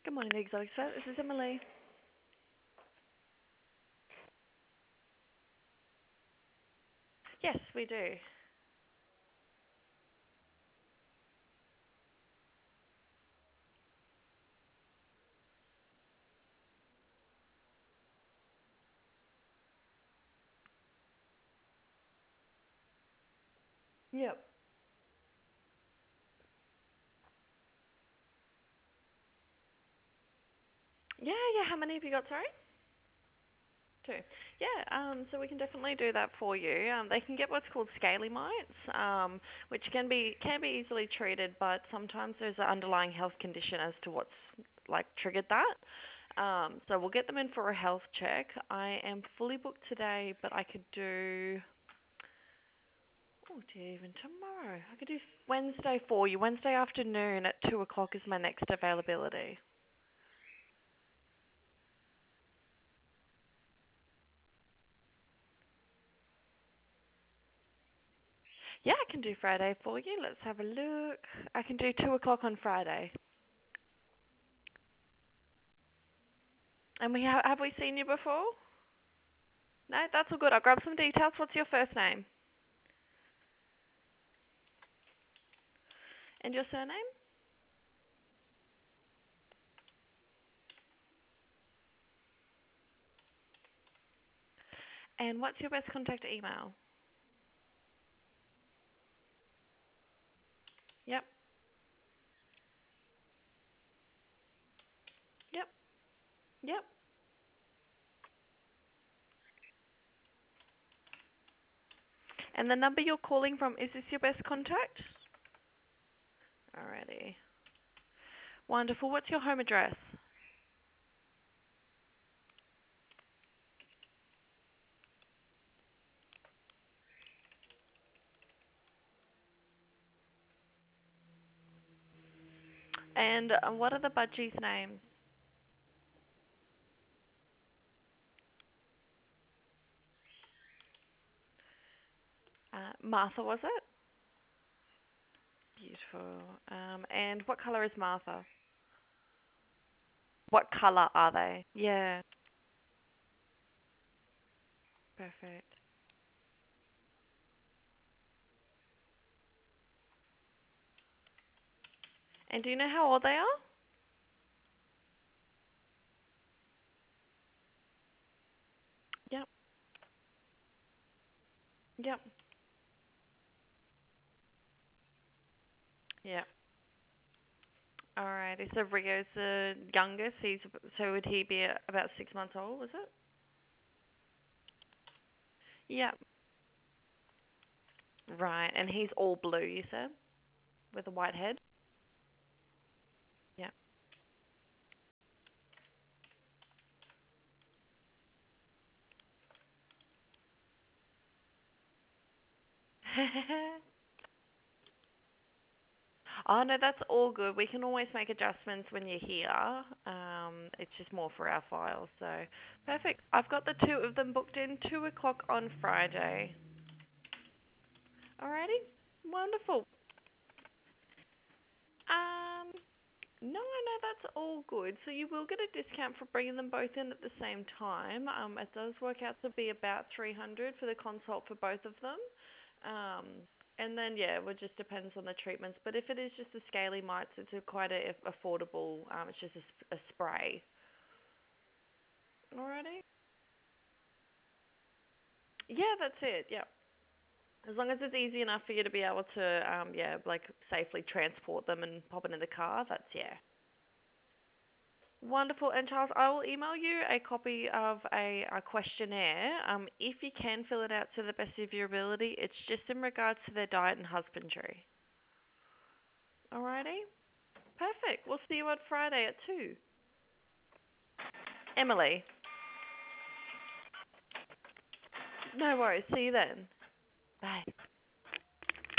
Good morning, the Exotic Vet. This is Emily. Yes, we do. Yep. Yeah. How many have you got, sorry? Two. Yeah, so we can definitely do that for you. They can get what's called scaly mites, which can be easily treated, but sometimes there's an underlying health condition as to what's like triggered that. So we'll get them in for a health check. I am fully booked today, but I could do even tomorrow. I could do Wednesday for you. Wednesday afternoon at 2 o'clock is my next availability. Yeah, I can do Friday for you. Let's have a look. I can do 2 o'clock on Friday. And have we seen you before? No, that's all good. I'll grab some details. What's your first name and your surname? And what's your best contact email? Yep, yep, yep. And the number you're calling from, is this your best contact? Alrighty. Wonderful. What's your home address? And what are the budgies' names? Martha, was it? Beautiful. And what colour is Martha? What colour are they? Yeah, perfect. And do you know how old they are? Yep, yep, yep. Alrighty. So Rio's the youngest. So would he be about 6 months old? Was it? Yep. Right. And he's all blue. You said with a white head. Yep. Oh no, that's all good. We can always make adjustments when you're here. It's just more for our files. So perfect. I've got the two of them booked in 2 o'clock on Friday. Alrighty. Wonderful. Um, no, no, that's all good. So you will get a discount for bringing them both in at the same time. It does work out to be about 300 for the consult for both of them. Um, and then yeah, it just depends on the treatments. But if it is just the scaly mites, it's quite affordable. It's just a spray. Alrighty. Yeah, that's it. Yeah. As long as it's easy enough for you to be able to, like safely transport them and pop it in the car, that's yeah. Wonderful. And Charles, I will email you a copy of a questionnaire. If you can fill it out to the best of your ability, it's just in regards to their diet and husbandry. Alrighty? Perfect. We'll see you on Friday at 2. Emily. No worries. See you then. Bye.